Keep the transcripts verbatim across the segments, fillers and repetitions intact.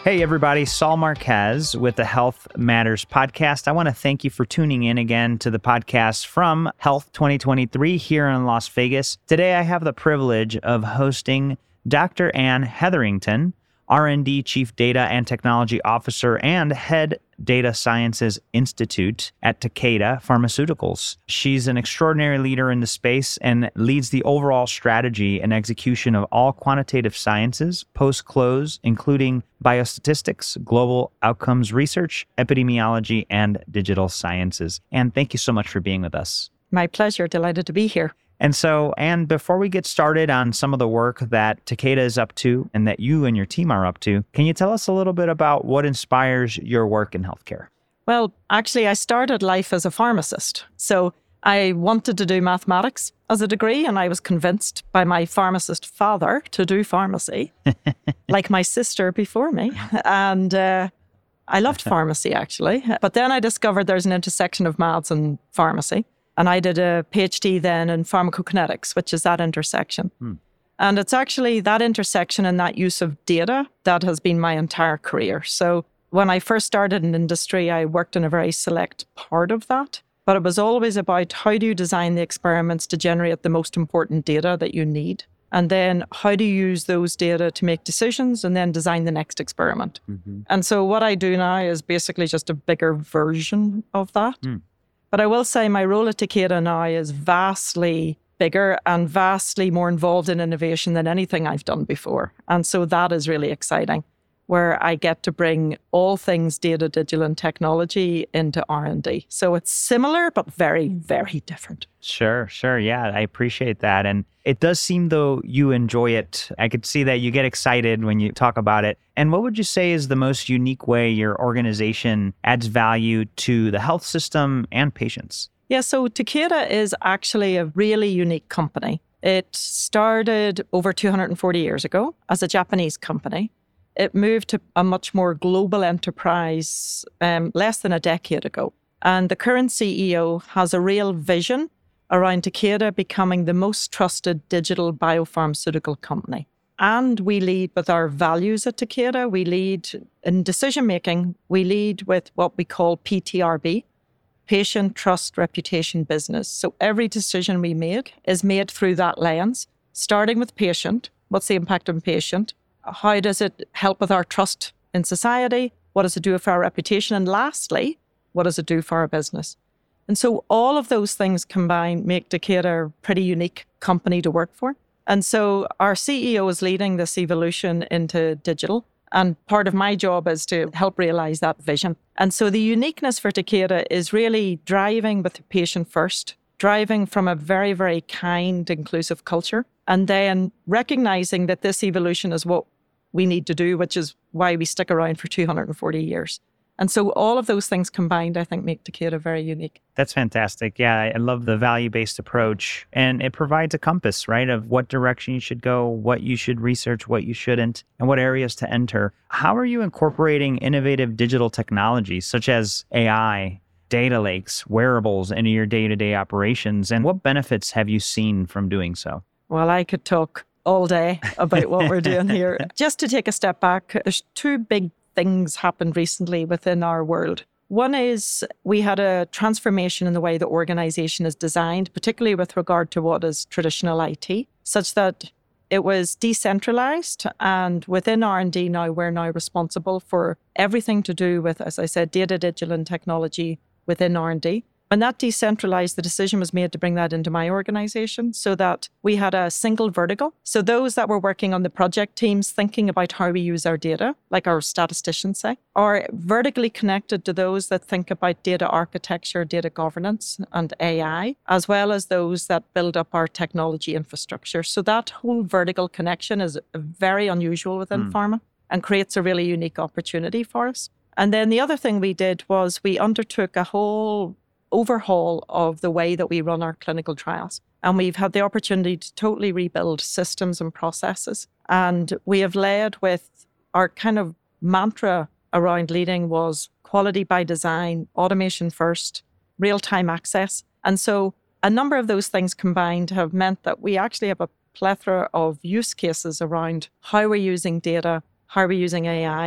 Hey, everybody, Saul Marquez with the Health Matters podcast. I want to thank you for tuning in again to the podcast from Health twenty twenty-three here in Las Vegas. Today, I have the privilege of hosting Doctor Anne Hetherington, R and D Chief Data and Technology Officer and Head Data Sciences Institute at Takeda Pharmaceuticals. She's an extraordinary leader in the space and leads the overall strategy and execution of all quantitative sciences post-close, including biostatistics, global outcomes research, epidemiology, and digital sciences. And thank you so much for being with us. My pleasure. Delighted to be here. And so, Anne, before we get started on some of the work that Takeda is up to and that you and your team are up to, can you tell us a little bit about what inspires your work in healthcare? Well, actually, I started life as a pharmacist. So I wanted to do mathematics as a degree, and I was convinced by my pharmacist father to do pharmacy, like my sister before me. And uh, I loved pharmacy, actually. But then I discovered there's an intersection of maths and pharmacy. And I did a PhD then in pharmacokinetics, which is that intersection. Hmm. And it's actually that intersection and that use of data that has been my entire career. So when I first started in industry, I worked in a very select part of that. But it was always about how do you design the experiments to generate the most important data that you need? And then how do you use those data to make decisions and then design the next experiment? Mm-hmm. And so what I do now is basically just a bigger version of that. Hmm. But I will say my role at Takeda now is vastly bigger and vastly more involved in innovation than anything I've done before. And so that is really exciting, where I get to bring all things data, digital, and technology into R and D. So it's similar, but very, very different. Sure, sure. Yeah, I appreciate that. And it does seem though you enjoy it. I could see that you get excited when you talk about it. And what would you say is the most unique way your organization adds value to the health system and patients? Yeah, so Takeda is actually a really unique company. It started over two hundred forty years ago as a Japanese company. It moved to a much more global enterprise um, less than a decade ago. And the current C E O has a real vision around Takeda becoming the most trusted digital biopharmaceutical company. And we lead with our values at Takeda. We lead in decision-making. We lead with what we call P T R B, Patient, Trust, Reputation, Business. So every decision we make is made through that lens, starting with patient. What's the impact on patient? How does it help with our trust in society? What does it do for our reputation? And lastly, what does it do for our business? And so all of those things combined make Takeda a pretty unique company to work for. And so our C E O is leading this evolution into digital. And part of my job is to help realize that vision. And so the uniqueness for Takeda is really driving with the patient first, driving from a very, very kind, inclusive culture, and then recognizing that this evolution is what we need to do, which is why we stick around for two hundred forty years. And so all of those things combined, I think, make Takeda very unique. That's fantastic. Yeah, I love the value-based approach. And it provides a compass, right, of what direction you should go, what you should research, what you shouldn't, and what areas to enter. How are you incorporating innovative digital technologies such as A I, data lakes, wearables into your day-to-day operations? And what benefits have you seen from doing so? Well, I could talk all day about what we're doing here. Just to take a step back, there's two big things happened recently within our world. One is we had a transformation in the way the organization is designed, particularly with regard to what is traditional I T, such that it was decentralized. And within R and D now, we're now responsible for everything to do with, as I said, data, digital, and technology within R and D. When that decentralized, the decision was made to bring that into my organization so that we had a single vertical. So those that were working on the project teams thinking about how we use our data, like our statisticians say, are vertically connected to those that think about data architecture, data governance, and A I, as well as those that build up our technology infrastructure. So that whole vertical connection is very unusual within mm. pharma and creates a really unique opportunity for us. And then the other thing we did was we undertook a whole overhaul of the way that we run our clinical trials. And we've had the opportunity to totally rebuild systems and processes. And we have led with our kind of mantra around leading was quality by design, automation first, real-time access. And so a number of those things combined have meant that we actually have a plethora of use cases around how we're using data, how we're using A I, but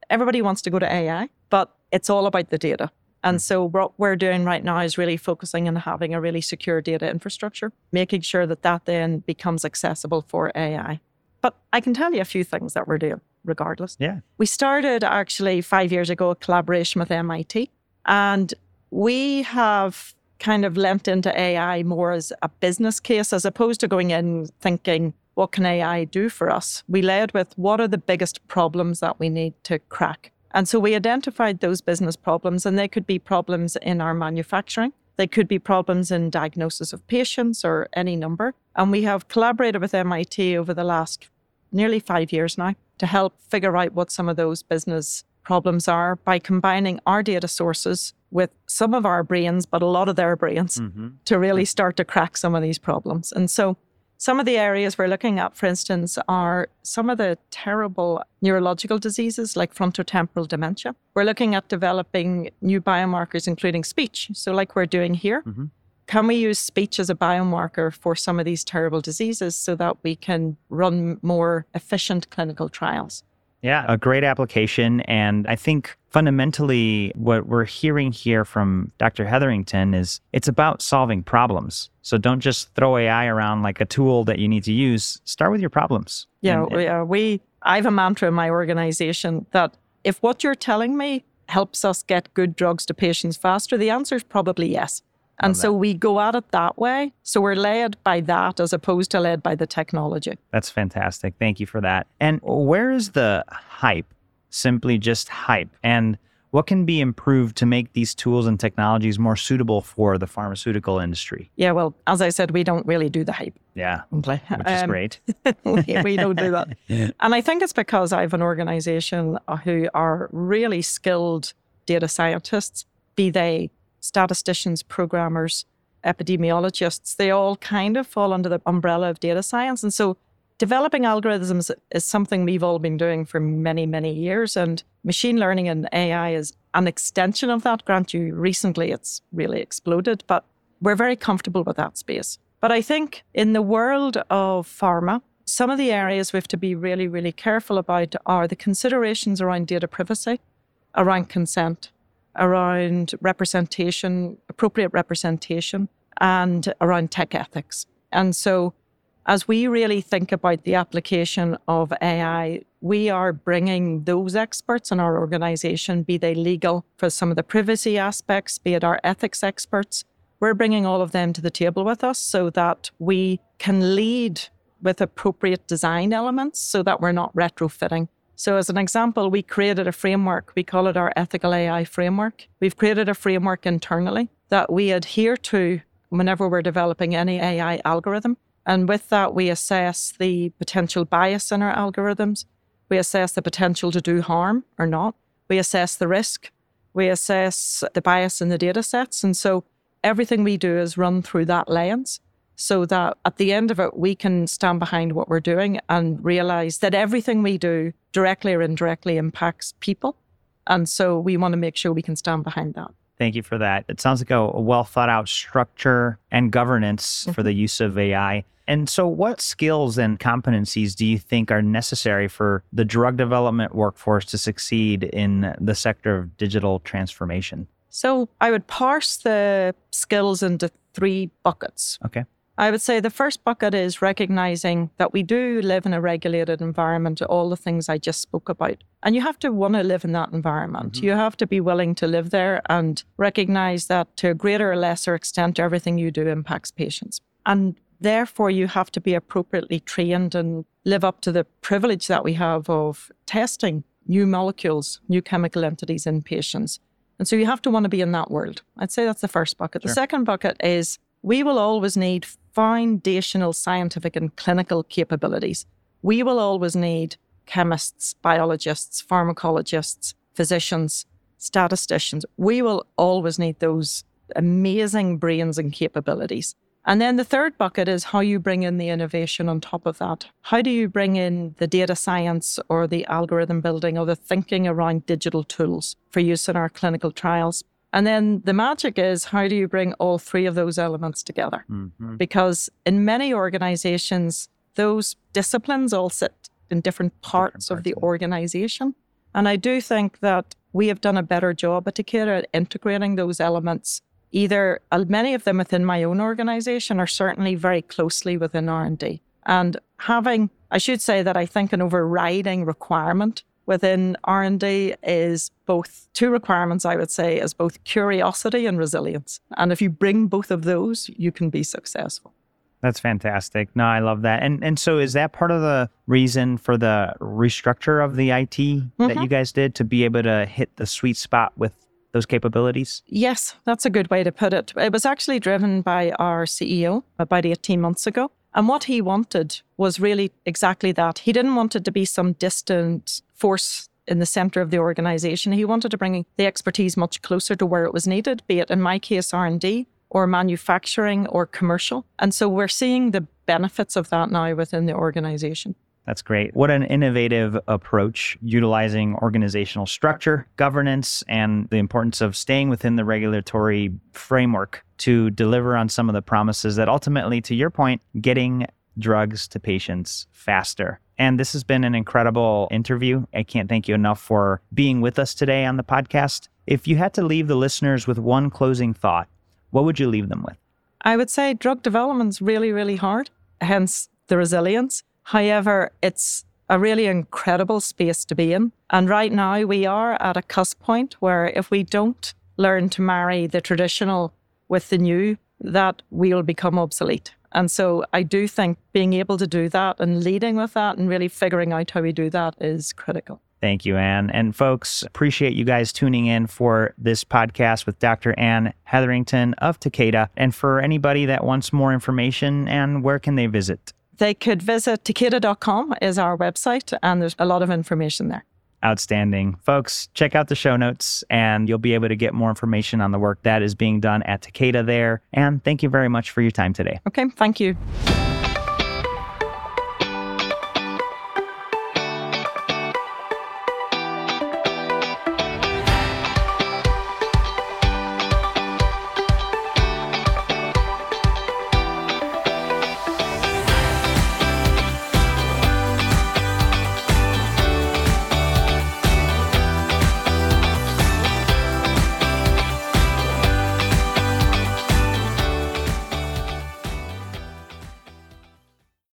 everybody wants to go to A I, but it's all about the data. And so what we're doing right now is really focusing on having a really secure data infrastructure, making sure that that then becomes accessible for A I. But I can tell you a few things that we're doing regardless. Yeah. We started actually five years ago a collaboration with M I T, and we have kind of lent into A I more as a business case as opposed to going in thinking, what can A I do for us? We led with what are the biggest problems that we need to crack? And so we identified those business problems, and they could be problems in our manufacturing. They could be problems in diagnosis of patients or any number. And we have collaborated with M I T over the last nearly five years now to help figure out what some of those business problems are by combining our data sources with some of our brains, but a lot of their brains, mm-hmm. to really start to crack some of these problems. And so some of the areas we're looking at, for instance, are some of the terrible neurological diseases like frontotemporal dementia. We're looking at developing new biomarkers, including speech. So like we're doing here, mm-hmm. can we use speech as a biomarker for some of these terrible diseases so that we can run more efficient clinical trials? Yeah, a great application. And I think fundamentally what we're hearing here from Doctor Hetherington is it's about solving problems. So don't just throw A I around like a tool that you need to use. Start with your problems. Yeah, and, we, uh, we, I have a mantra in my organization that if what you're telling me helps us get good drugs to patients faster, the answer is probably yes. And so we go at it that way. So we're led by that as opposed to led by the technology. That's fantastic. Thank you for that. And where is the hype? Simply just hype. And what can be improved to make these tools and technologies more suitable for the pharmaceutical industry? Yeah, well, as I said, we don't really do the hype. Yeah, which is um, great. we, we don't do that. Yeah. And I think it's because I have an organization who are really skilled data scientists, be they statisticians, programmers, epidemiologists. They all kind of fall under the umbrella of data science. And so developing algorithms is something we've all been doing for many, many years. And machine learning and A I is an extension of that. Grant you, recently it's really exploded, but we're very comfortable with that space. But I think in the world of pharma, some of the areas we have to be really, really careful about are the considerations around data privacy, around consent, around representation, appropriate representation, and around tech ethics. And so as we really think about the application of A I, we are bringing those experts in our organization, be they legal for some of the privacy aspects, be it our ethics experts. We're bringing all of them to the table with us so that we can lead with appropriate design elements so that we're not retrofitting. So as an example, we created a framework. We call it our Ethical A I Framework. We've created a framework internally that we adhere to whenever we're developing any A I algorithm. And with that, we assess the potential bias in our algorithms. We assess the potential to do harm or not. We assess the risk. We assess the bias in the data sets. And so everything we do is run through that lens, so that at the end of it, we can stand behind what we're doing and realize that everything we do directly or indirectly impacts people. And so we want to make sure we can stand behind that. Thank you for that. It sounds like a, a well thought out structure and governance mm-hmm. for the use of A I. And so what skills and competencies do you think are necessary for the drug development workforce to succeed in the sector of digital transformation? So I would parse the skills into three buckets. Okay. I would say the first bucket is recognizing that we do live in a regulated environment, all the things I just spoke about. And you have to want to live in that environment. Mm-hmm. You have to be willing to live there and recognize that to a greater or lesser extent, everything you do impacts patients. And therefore, you have to be appropriately trained and live up to the privilege that we have of testing new molecules, new chemical entities in patients. And so you have to want to be in that world. I'd say that's the first bucket. Sure. The second bucket is we will always need foundational scientific and clinical capabilities. We will always need chemists, biologists, pharmacologists, physicians, statisticians. We will always need those amazing brains and capabilities. And then the third bucket is how you bring in the innovation on top of that. How do you bring in the data science or the algorithm building or the thinking around digital tools for use in our clinical trials? And then the magic is, how do you bring all three of those elements together? Mm-hmm. Because in many organizations, those disciplines all sit in different parts, different parts of the organization. And I do think that we have done a better job at Takeda at integrating those elements, either uh, many of them within my own organization or certainly very closely within R and D. And having, I should say that I think an overriding requirement within R and D is both two requirements, I would say, is both curiosity and resilience. And if you bring both of those, you can be successful. That's fantastic. No, I love that. And and so is that part of the reason for the restructure of the I T mm-hmm. that you guys did to be able to hit the sweet spot with those capabilities? Yes, that's a good way to put it. It was actually driven by our C E O about eighteen months ago. And what he wanted was really exactly that. He didn't want it to be some distant force in the center of the organization. He wanted to bring the expertise much closer to where it was needed, be it in my case R and D, or manufacturing or commercial. And so we're seeing the benefits of that now within the organization. That's great. What an innovative approach, utilizing organizational structure, governance, and the importance of staying within the regulatory framework to deliver on some of the promises that ultimately, to your point, getting drugs to patients faster. And this has been an incredible interview. I can't thank you enough for being with us today on the podcast. If you had to leave the listeners with one closing thought, what would you leave them with? I would say drug development's really, really hard, hence the resilience. However, it's a really incredible space to be in. And right now we are at a cusp point where if we don't learn to marry the traditional with the new, that we will become obsolete. And so I do think being able to do that and leading with that and really figuring out how we do that is critical. Thank you, Anne. And folks, appreciate you guys tuning in for this podcast with Doctor Anne Hetherington of Takeda. And for anybody that wants more information, Anne, where can they visit? They could visit takeda dot com is our website, and there's a lot of information there. Outstanding. Folks, check out the show notes, and you'll be able to get more information on the work that is being done at Takeda there. And thank you very much for your time today. Okay, thank you.